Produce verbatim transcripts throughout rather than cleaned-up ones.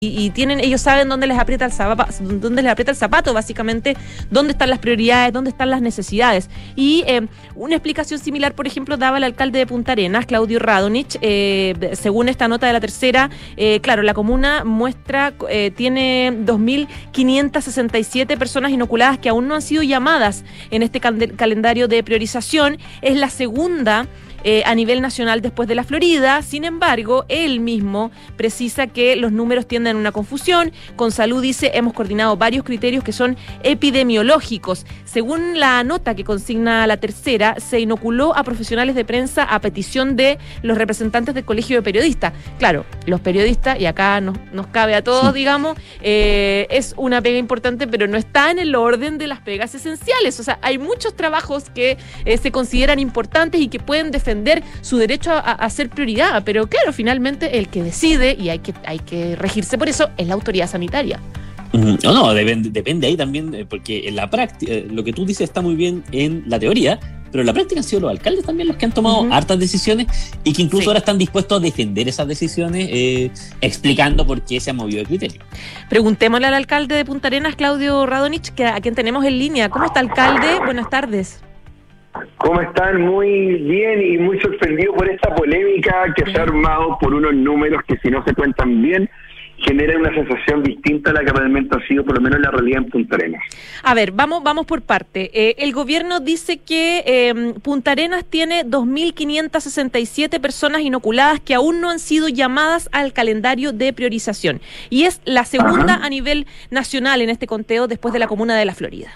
Y, y tienen, ellos saben dónde les aprieta el zapato, dónde les aprieta el zapato, básicamente, dónde están las prioridades, dónde están las necesidades. Y eh, una explicación similar, por ejemplo, daba el alcalde de Punta Arenas, Claudio Radonich, eh, según esta nota de La Tercera. Eh, claro, la comuna muestra, eh, tiene dos mil quinientas sesenta y siete personas inoculadas que aún no han sido llamadas en este cal- calendario de priorización. Es la segunda Eh, a nivel nacional después de la Florida. Sin embargo, él mismo precisa que los números tienden a una confusión. Con Salud dice, hemos coordinado varios criterios que son epidemiológicos. Según la nota que consigna La Tercera, se inoculó a profesionales de prensa a petición de los representantes del Colegio de Periodistas. Claro, los periodistas, y acá nos, nos cabe a todos, sí. digamos, eh, es una pega importante, pero no está en el orden de las pegas esenciales. O sea, hay muchos trabajos que eh, se consideran importantes y que pueden defender su derecho a, a ser prioridad, pero claro, finalmente el que decide, y hay que, hay que regirse por eso, es la autoridad sanitaria. No, no, depende, depende ahí también, porque en la práctica, lo que tú dices está muy bien en la teoría, pero en la práctica han sido los alcaldes también los que han tomado uh-huh. hartas decisiones y que incluso sí. ahora están dispuestos a defender esas decisiones, eh, explicando por qué se han movido de criterio. Preguntémosle al alcalde de Punta Arenas, Claudio Radonich, que a quien tenemos en línea. ¿Cómo está, alcalde? Buenas tardes. ¿Cómo están? Muy bien y muy sorprendido por esta polémica que se ha armado por unos números que, si no se cuentan bien, generan una sensación distinta a la que realmente ha sido, por lo menos, la realidad en Punta Arenas. A ver, vamos vamos por parte. Eh, el gobierno dice que eh, Punta Arenas tiene dos mil quinientas sesenta y siete personas inoculadas que aún no han sido llamadas al calendario de priorización. Y es la segunda Ajá. a nivel nacional en este conteo después de la comuna de La Florida.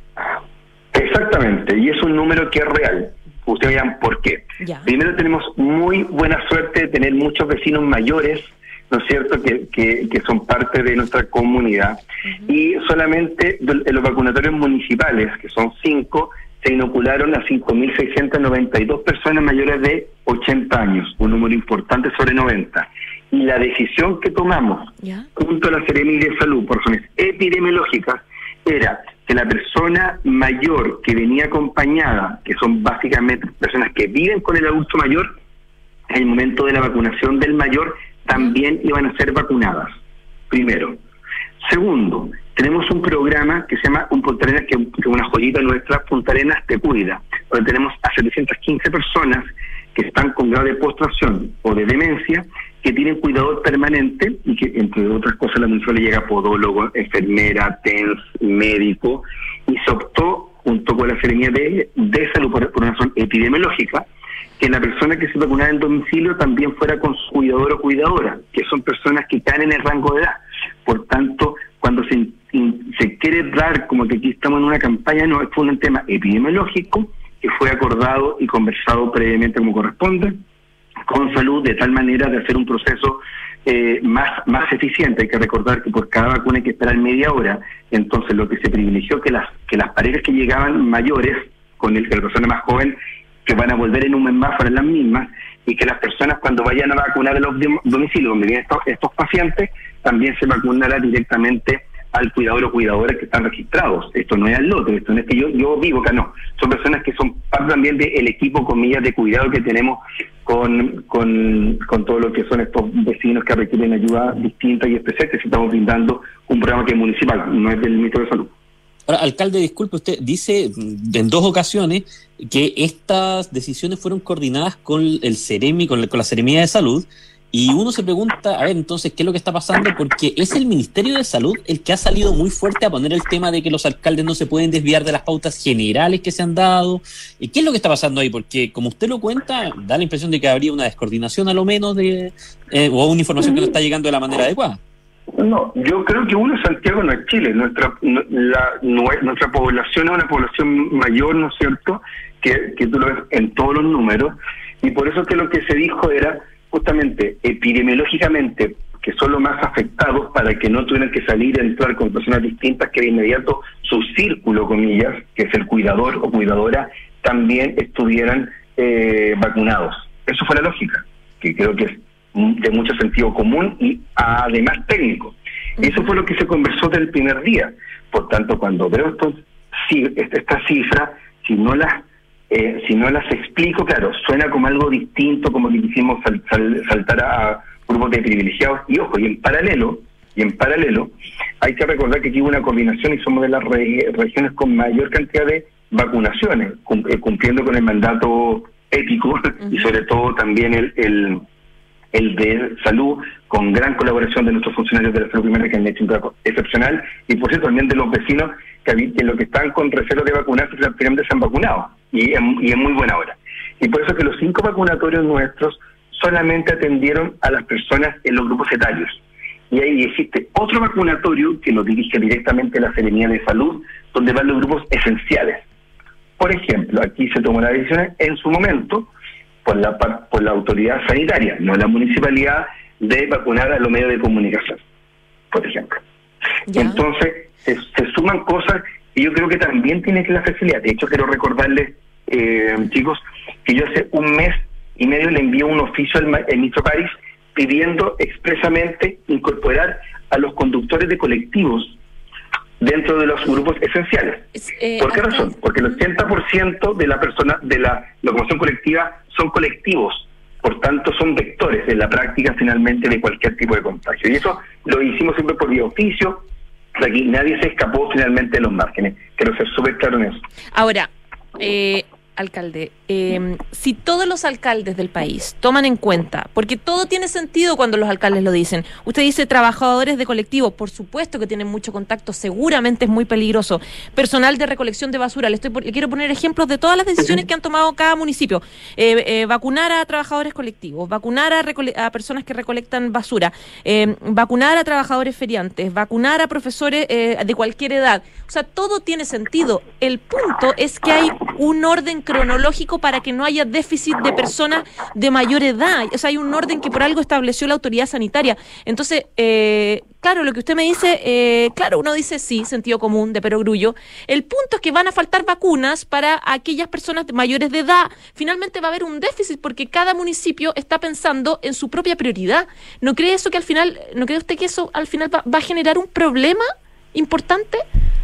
Exactamente, y es un número que es real. Ustedes vean por qué. Ya. Primero, tenemos muy buena suerte de tener muchos vecinos mayores, ¿no es cierto?, que, que, que son parte de nuestra comunidad. Uh-huh. Y solamente en los vacunatorios municipales, que son cinco, se inocularon a cinco mil seiscientas noventa y dos personas mayores de ochenta años, un número importante sobre noventa. Y la decisión que tomamos, ¿Ya? junto a la Seremía de Salud, por razones epidemiológicas, era que la persona mayor que venía acompañada, que son básicamente personas que viven con el adulto mayor, en el momento de la vacunación del mayor, también iban a ser vacunadas, primero. Segundo, tenemos un programa que se llama Un Punta Arenas, que es una joyita nuestra, Punta Arenas Te Cuida, donde tenemos a setecientas quince personas que están con grado de postración o de demencia, que tienen cuidador permanente y que, entre otras cosas, la municipalidad llega podólogo, enfermera, T E N S, médico, y se optó, junto con la Seremía de, de Salud, por, por una razón epidemiológica, que la persona que se vacunara en domicilio también fuera con su cuidador o cuidadora, que son personas que caen en el rango de edad. Por tanto, cuando se, se quiere dar como que aquí estamos en una campaña, no, fue un tema epidemiológico que fue acordado y conversado previamente como corresponde con Salud, de tal manera de hacer un proceso eh, más más eficiente. Hay que recordar que por cada vacuna hay que esperar media hora. Entonces, lo que se privilegió que las que las parejas que llegaban mayores con el que la persona más joven, que van a volver en un mes más, fueran las mismas, y que las personas, cuando vayan a vacunar a los domicilios donde vienen estos, estos pacientes, también se vacunará directamente al cuidador o cuidadora que están registrados. Esto no es al lote, esto no es que yo, yo vivo acá, no. Son personas que son parte también del equipo, comillas, de cuidado que tenemos con, con, con todo lo que son estos vecinos que requieren ayuda distinta y especial, que estamos brindando un programa que es municipal, no es del Ministerio de Salud. Ahora, alcalde, disculpe, usted dice en dos ocasiones que estas decisiones fueron coordinadas con el Ceremi, con la, con la Seremía de Salud, y uno se pregunta, a ver, entonces, ¿qué es lo que está pasando? Porque es el Ministerio de Salud el que ha salido muy fuerte a poner el tema de que los alcaldes no se pueden desviar de las pautas generales que se han dado. ¿Y qué es lo que está pasando ahí? Porque, como usted lo cuenta, da la impresión de que habría una descoordinación a lo menos de eh, o una información que no está llegando de la manera adecuada. No, yo creo que uno, Santiago, no es Chile. Nuestra la, nuestra población es una población mayor, ¿no es cierto?, que, que tú lo ves en todos los números, y por eso que lo que se dijo era justamente epidemiológicamente que son los más afectados, para que no tuvieran que salir a entrar con personas distintas, que de inmediato su círculo, comillas, que es el cuidador o cuidadora, también estuvieran eh, vacunados. Eso fue la lógica, que creo que es de mucho sentido común y además técnico. Eso fue lo que se conversó del primer día. Por tanto, cuando veo estos, si, esta cifra, si no las eh, si no las explico, claro, suena como algo distinto, como que quisimos sal, sal, saltar a grupos de privilegiados. Y ojo, y en paralelo, Y en paralelo, hay que recordar que aquí hubo una coordinación y somos de las re- regiones con mayor cantidad de vacunaciones, cum- eh, cumpliendo con el mandato ético uh-huh. y sobre todo también el, el, el de salud, con gran colaboración de nuestros funcionarios de la salud primaria que han hecho un trabajo excepcional, y por cierto también de los vecinos que, que los que están con reserva de vacunarse finalmente se han vacunado, y, y es muy buena hora. Y por eso que los cinco vacunatorios nuestros solamente atendieron a las personas en los grupos etarios. Y ahí existe otro vacunatorio que lo dirige directamente la Seremía de Salud, donde van los grupos esenciales. Por ejemplo, aquí se tomó la decisión en su momento por la por la autoridad sanitaria, no la municipalidad, de vacunar a los medios de comunicación, por ejemplo. ¿Ya? Entonces, se, se suman cosas y yo creo que también tiene que la facilidad. De hecho, quiero recordarles, eh, chicos, que yo hace un mes y medio le envié un oficio al, al ministro París pidiendo expresamente incorporar a los conductores de colectivos dentro de los grupos esenciales. Eh, ¿Por qué hasta... razón? Porque el ochenta por ciento de la persona de la locomoción colectiva son colectivos, por tanto son vectores en la práctica finalmente de cualquier tipo de contagio. Y eso lo hicimos siempre por vía oficio, aquí nadie se escapó finalmente de los márgenes. Quiero ser súper claro en eso. Ahora, eh... alcalde, eh, si todos los alcaldes del país toman en cuenta, porque todo tiene sentido cuando los alcaldes lo dicen, usted dice trabajadores de colectivo, por supuesto que tienen mucho contacto, seguramente es muy peligroso, personal de recolección de basura, le, estoy, le quiero poner ejemplos de todas las decisiones que han tomado cada municipio, eh, eh, vacunar a trabajadores colectivos, vacunar a, recole- a personas que recolectan basura, eh, vacunar a trabajadores feriantes, vacunar a profesores eh, de cualquier edad, o sea, todo tiene sentido, el punto es que hay un orden cronológico para que no haya déficit de personas de mayor edad. O sea, hay un orden que por algo estableció la autoridad sanitaria. Entonces, eh, claro, lo que usted me dice, eh, claro, uno dice sí, sentido común, de perogrullo. El punto es que van a faltar vacunas para aquellas personas mayores de edad. Finalmente va a haber un déficit porque cada municipio está pensando en su propia prioridad. ¿No cree eso que al final, no cree usted que eso al final va, va a generar un problema importante?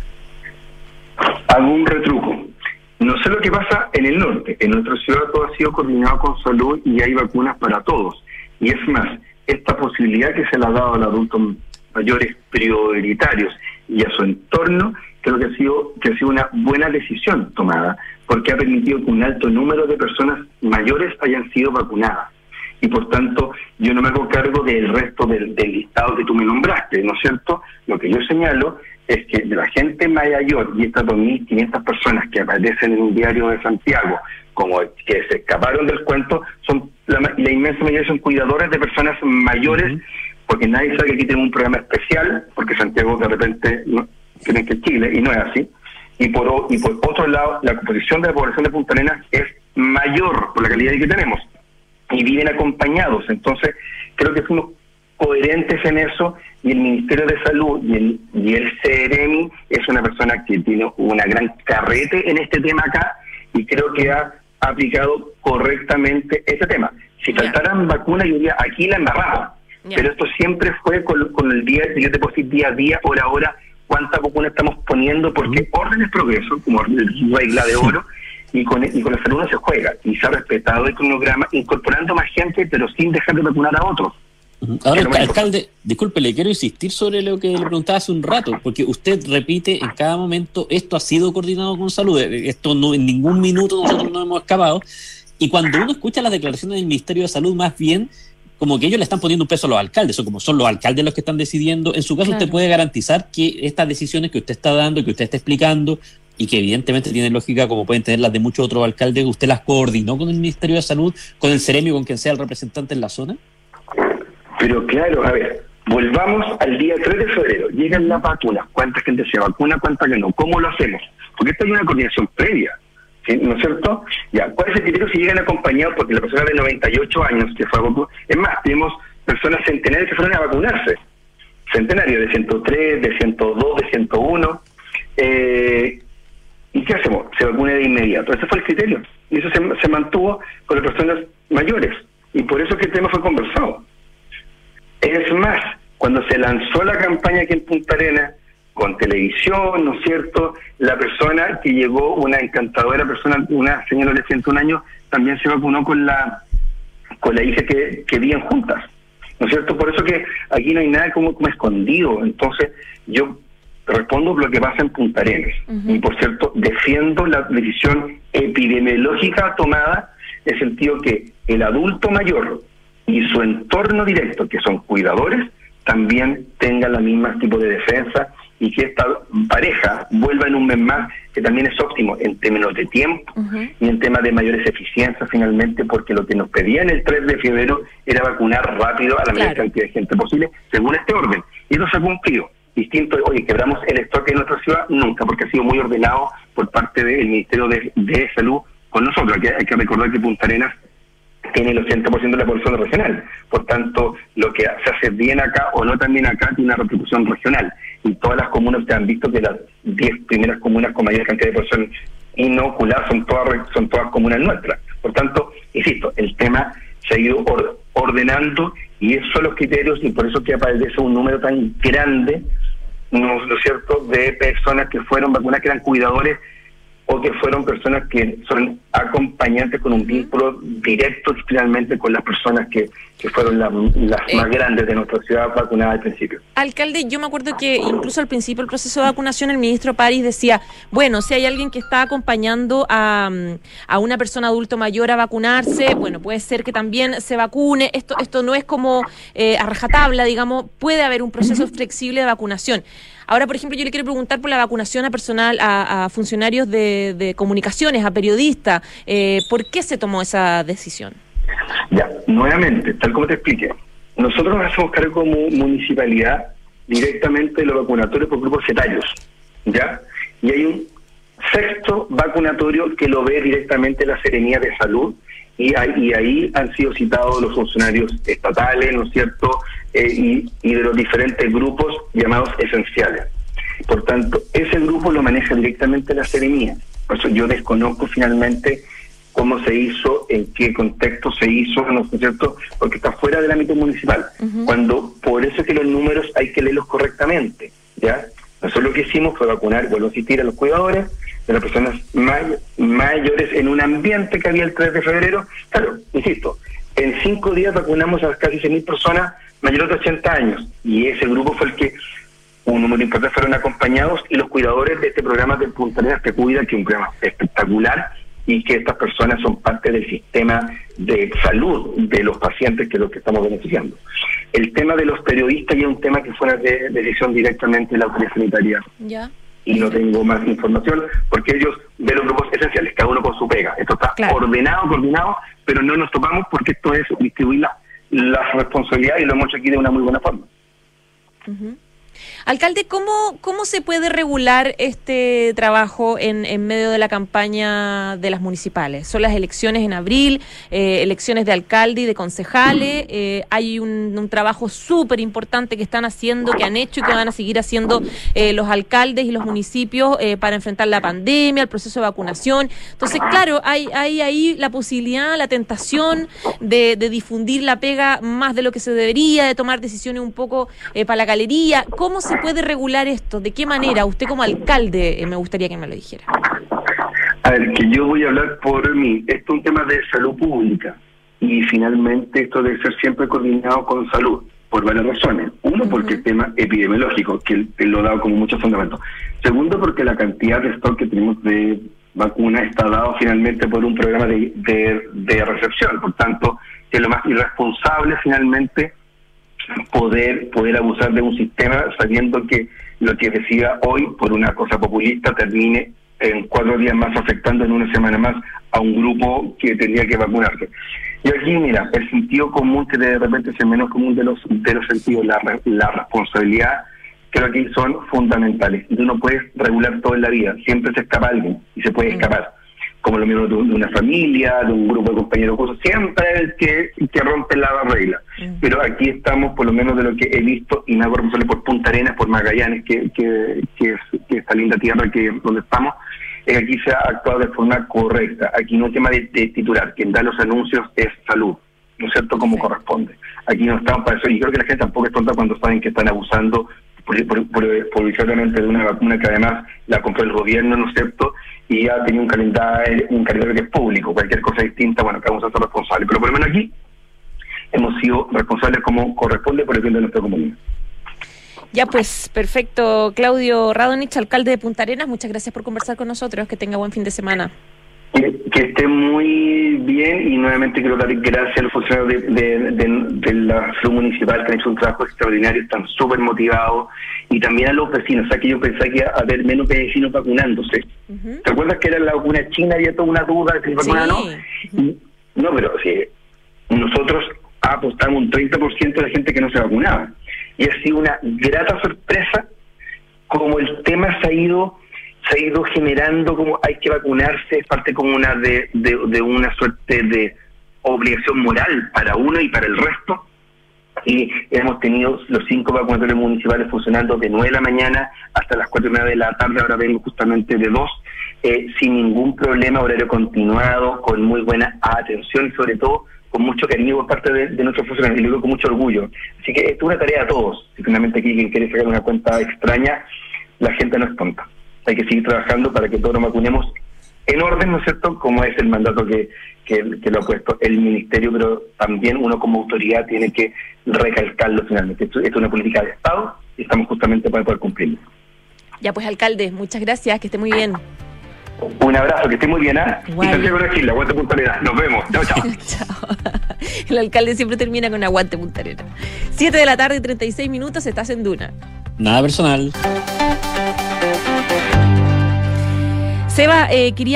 Hago un retruco. No sé lo que pasa en el norte. En nuestra ciudad todo ha sido coordinado con salud y hay vacunas para todos. Y es más, esta posibilidad que se le ha dado a los adultos mayores prioritarios y a su entorno, creo que ha sido que ha sido una buena decisión tomada, porque ha permitido que un alto número de personas mayores hayan sido vacunadas. Y por tanto, yo no me hago cargo del resto del, del listado que tú me nombraste, ¿no es cierto? Lo que yo señalo es que de la gente mayor y estas dos mil quinientas personas que aparecen en un diario de Santiago como que se escaparon del cuento, son la, la inmensa mayoría son cuidadores de personas mayores, uh-huh. porque nadie sabe que aquí tenemos un programa especial, porque Santiago de repente no, creen que es Chile, y no es así. Y por, y por otro lado, la composición de la población de Punta Arenas es mayor por la calidad que tenemos, y viven acompañados. Entonces, creo que fuimos coherentes en eso, y el Ministerio de Salud y el, y el Ceremi es una persona que tiene una gran carrete en este tema acá, y creo que ha aplicado correctamente este tema. Si yeah. faltaran vacunas, yo diría, aquí la embarramos, yeah. pero esto siempre fue con, con el día, yo te puedo decir día a día, hora a hora, cuántas vacunas estamos poniendo, porque mm. orden es progreso, como regla de oro, y con, y con la salud no se juega, y se ha respetado el cronograma, incorporando más gente, pero sin dejar de vacunar a otros. Ahora, alcalde, alcalde, disculpe, le quiero insistir sobre lo que le preguntaba hace un rato, porque usted repite en cada momento, esto ha sido coordinado con salud, esto no en ningún minuto nosotros nos hemos escapado, y cuando uno escucha las declaraciones del Ministerio de Salud, más bien, como que ellos le están poniendo un peso a los alcaldes, o como son los alcaldes los que están decidiendo. En su caso, claro. usted puede garantizar que estas decisiones que usted está dando, que usted está explicando, y que evidentemente tienen lógica, como pueden tener las de muchos otros alcaldes, usted las coordinó con el Ministerio de Salud, con el Ceremi, con quien sea el representante en la zona. Pero claro, a ver, volvamos al día tres de febrero. Llegan las vacunas. ¿Cuánta gente se vacuna? ¿Cuánta que no? ¿Cómo lo hacemos? Porque esto hay una coordinación previa, ¿sí? ¿No es cierto? Ya, ¿cuál es el criterio si llegan acompañados? Porque la persona de noventa y ocho años que fue a vacunar, es más, tenemos personas centenarias que fueron a vacunarse. Centenarios de ciento tres, de ciento dos, de ciento uno. Eh, ¿Y qué hacemos? Se vacuna de inmediato. Ese fue el criterio. Y eso se, se mantuvo con las personas mayores. Y por eso que el tema fue conversado. Es más, cuando se lanzó la campaña aquí en Punta Arenas, con televisión, ¿no es cierto?, la persona que llegó, una encantadora persona, una señora de ciento un años, también se vacunó con la con la hija que, que vivían juntas. ¿no es cierto? Por eso que aquí no hay nada como, como escondido. Entonces, yo respondo lo que pasa en Punta Arenas. Uh-huh. Y, por cierto, defiendo la decisión epidemiológica tomada, en el sentido que el adulto mayor y su entorno directo, que son cuidadores, también tengan la misma tipo de defensa, y que esta pareja vuelva en un mes más, que también es óptimo en términos de tiempo uh-huh. y en temas de mayores eficiencias finalmente, porque lo que nos pedían el tres de febrero era vacunar rápido a la mayor claro. cantidad de gente posible, según este orden. Y eso se ha cumplido. Distinto, oye, quebramos el stock en nuestra ciudad, nunca, porque ha sido muy ordenado por parte del Ministerio de, de Salud con nosotros. Aquí hay que recordar que Punta Arenas tiene el ochenta por ciento de la población regional. Por tanto, lo que se hace bien acá o no tan bien acá tiene una repercusión regional. Y todas las comunas, te han visto que las diez primeras comunas con mayor cantidad de población inoculada son todas son todas comunas nuestras. Por tanto, insisto, el tema se ha ido or, ordenando y esos son los criterios, y por eso que aparece un número tan grande, ¿no, ¿no es cierto?, de personas que fueron vacunadas, que eran cuidadores o que fueron personas que son acompañantes con un vínculo directo finalmente con las personas que, que fueron la, las eh, más grandes de nuestra ciudad vacunadas al principio. Alcalde, yo me acuerdo que incluso al principio del proceso de vacunación el ministro París decía, bueno, si hay alguien que está acompañando a, a una persona adulto mayor a vacunarse, bueno, puede ser que también se vacune, esto esto no es como eh, a rajatabla, digamos, puede haber un proceso uh-huh. flexible de vacunación. Ahora, por ejemplo, yo le quiero preguntar por la vacunación a personal, a, a funcionarios de, de comunicaciones, a periodistas. Eh, ¿Por qué se tomó esa decisión? Ya, nuevamente, tal como te expliqué, nosotros nos hacemos cargo como municipalidad directamente de los vacunatorios por grupos etarios, ¿ya? Y hay un sexto vacunatorio que lo ve directamente la Seremía de Salud, y, hay, y ahí han sido citados los funcionarios estatales, ¿no es cierto?, eh, y, y de los diferentes grupos llamados esenciales. Por tanto, ese grupo lo maneja directamente la Seremía. Por eso yo desconozco finalmente cómo se hizo, en qué contexto se hizo, ¿no es cierto?, porque está fuera del ámbito municipal. Uh-huh. Cuando por eso es que los números hay que leerlos correctamente, ¿ya? Nosotros lo que hicimos fue vacunar, vuelvo a asistir a los cuidadores de las personas may- mayores en un ambiente que había el tres de febrero. Claro, insisto, en cinco días vacunamos a casi cien mil personas mayores de ochenta años, y ese grupo fue el que un número importante fueron acompañados, y los cuidadores de este programa de Punta Arenas Te Cuida, que es un programa espectacular, y que estas personas son parte del sistema de salud de los pacientes, que es lo que estamos beneficiando. El tema de los periodistas ya es un tema que fue de decisión directamente de la autoridad sanitaria. Ya. Y no tengo más información, porque ellos de los grupos esenciales, cada uno con su pega. Esto está claro. ordenado, coordinado, pero no nos topamos porque esto es distribuir la, la responsabilidad, y lo hemos hecho aquí de una muy buena forma. Uh-huh. Alcalde, ¿cómo, cómo se puede regular este trabajo en, en medio de la campaña de las municipales? Son las elecciones en abril, eh, elecciones de alcalde y de concejales, eh, hay un, un trabajo súper importante que están haciendo, que han hecho y que van a seguir haciendo eh, los alcaldes y los municipios eh, para enfrentar la pandemia, el proceso de vacunación. Entonces, claro, hay, hay ahí la posibilidad, la tentación de, de difundir la pega más de lo que se debería, de tomar decisiones un poco eh, para la galería. ¿Cómo se puede regular esto? ¿De qué manera? Usted como alcalde, eh, me gustaría que me lo dijera. A ver, que yo voy a hablar por mí. Esto es un tema de salud pública, y finalmente esto debe ser siempre coordinado con salud, por varias razones. Uno, uh-huh. porque el tema epidemiológico, que él lo ha dado como muchos fundamentos. Segundo, porque la cantidad de stock que tenemos de vacuna está dado finalmente por un programa de, de, de recepción. Por tanto, que es lo más irresponsable finalmente poder poder abusar de un sistema sabiendo que lo que decida hoy por una cosa populista termine en cuatro días más afectando en una semana más a un grupo que tendría que vacunarse. Y aquí, mira, el sentido común, que de repente es el menos común de los de los sentidos, la, la responsabilidad, creo que son fundamentales. Y tú no puedes regular todo en la vida, siempre se escapa alguien y se puede escapar. Como lo mismo de una familia, de un grupo de compañeros, cosas, siempre es el que, que rompe la regla. Mm. Pero aquí estamos, por lo menos de lo que he visto, y me hago responsable por Punta Arenas, por Magallanes, que, que, que es que esta linda tierra que donde estamos, eh, aquí se ha actuado de forma correcta. Aquí no es tema de, de titular, quien da los anuncios es salud, ¿no es cierto?, como sí. corresponde. Aquí no estamos para eso, y creo que la gente tampoco es tonta cuando saben que están abusando por, por, por, por, de una vacuna que además la compró el gobierno, ¿no es cierto?, y ha tenido un calendario un calendario que es público. Cualquier cosa distinta, bueno, que vamos a ser responsables. Pero por lo menos aquí hemos sido responsables como corresponde por el bien de nuestra comunidad. Ya pues, perfecto. Claudio Radonich, alcalde de Punta Arenas, muchas gracias por conversar con nosotros, que tenga buen fin de semana. Que, que esté muy bien, y nuevamente quiero dar gracias a los funcionarios de, de, de, de la salud municipal, que han hecho un trabajo extraordinario, están súper motivados, y también a los vecinos. O sea, que yo pensaba que iba a haber menos vecinos vacunándose. Uh-huh. ¿Te acuerdas que era la vacuna china? Había toda una duda de si se vacunaba o no. Uh-huh. No, pero sí, nosotros apostamos un treinta por ciento de la gente que no se vacunaba. Y ha sido una grata sorpresa como el tema se ha ido se ha ido generando, como hay que vacunarse, es parte como una de, de, de una suerte de obligación moral para uno y para el resto. Y hemos tenido los cinco vacunatorios municipales funcionando de nueve de la mañana hasta las cuatro y media de la tarde. Ahora vengo justamente de dos, eh, sin ningún problema, horario continuado, con muy buena atención y sobre todo con mucho cariño por parte de, de nuestros funcionarios, y lo digo con mucho orgullo. Así que esto es una tarea de todos. Si finalmente aquí quien quiere sacar una cuenta extraña, la gente no es tonta. Hay que seguir trabajando para que todos nos vacunemos en orden, ¿no es cierto?, como es el mandato que, que, que lo ha puesto el Ministerio, pero también uno como autoridad tiene que recalcarlo finalmente. Esto, esto es una política de Estado y estamos justamente para poder cumplirlo. Ya pues, alcalde, muchas gracias, que esté muy bien. Un abrazo, que esté muy bien, ¿ah? ¿eh? Y Santiago de Chile, aguante Punta Arenas. Nos vemos. Chao, chao. Chao. El alcalde siempre termina con aguante Punta Arenas. Siete de la tarde y treinta y seis minutos, estás en Duna. Nada personal. Seba, eh, quería